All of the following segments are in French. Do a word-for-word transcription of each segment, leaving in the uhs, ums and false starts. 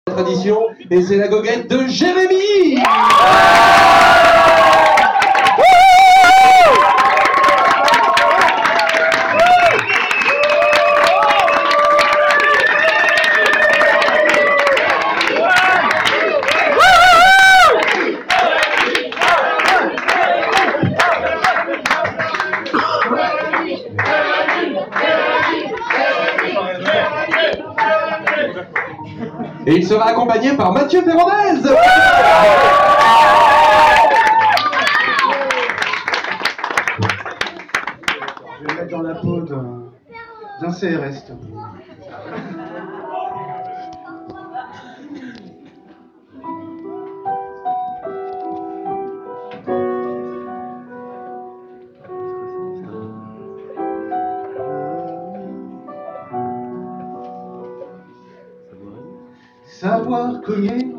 Tradition, et c'est la goguette de Jérémy. Et il sera accompagné par Mathieu Ferrandez. Je vais mettre dans la peau d'un C R S. Savoir cogner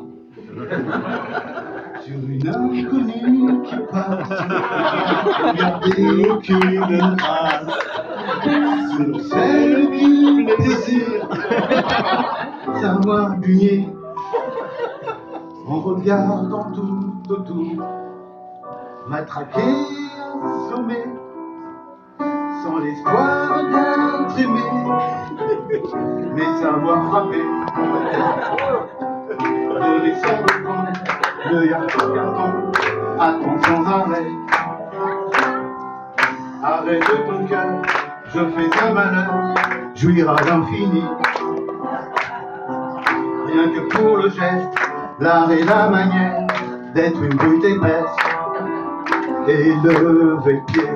sur une inconnue qui passe, garder aucune trace sur celle qui désire, savoir bugner en regardant tout autour, matraquer, assommer, sans l'espoir d'être aimé, mais savoir frapper. Donner sans reprendre, l'œil à regardant, attendre sans arrêt. Arrête de ton cœur, je fais un malheur, jouir à l'infini. Rien que pour le geste, l'art et la manière d'être une brute épaisse et lever le pied.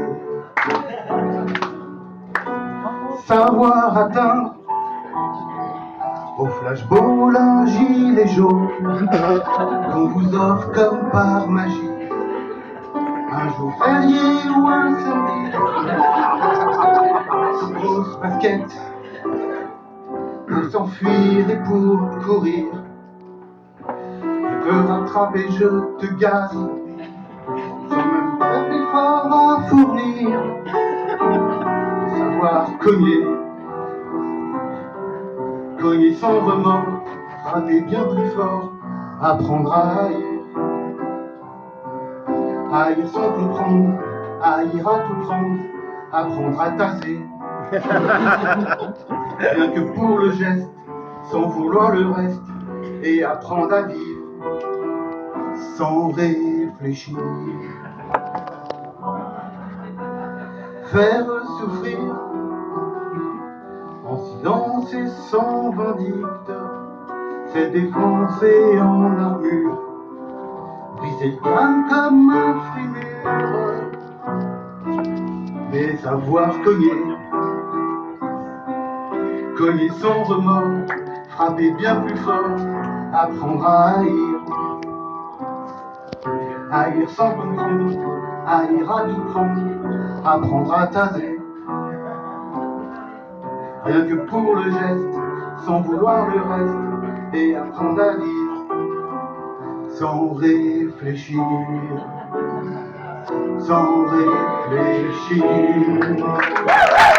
Savoir atteindre au flashball, un gilet jaune qu'on vous offre comme par magie, un jour férié ou un samedi. Grosse basket pour s'enfuir et pour courir. Je te rattrape et je te gaze sans même faire d'effort à fournir. Savoir cogner, cogner sans remords, frapper bien plus fort, apprendre à haïr. Haïr sans comprendre, haïr à tout prendre, apprendre à tasser. Rien que pour le geste, sans vouloir le reste, et apprendre à vivre sans réfléchir. Faire souffrir en silence et sans vindicte, c'est défoncer en armure, briser le crâne comme un frimure. Mais savoir cogner, cogner sans remords, frapper bien plus fort, apprendre à haïr. Haïr sans comprendre, haïr à tout prendre, apprendre à taser. Rien que pour le geste, sans vouloir le reste, et apprendre à vivre sans réfléchir, sans réfléchir.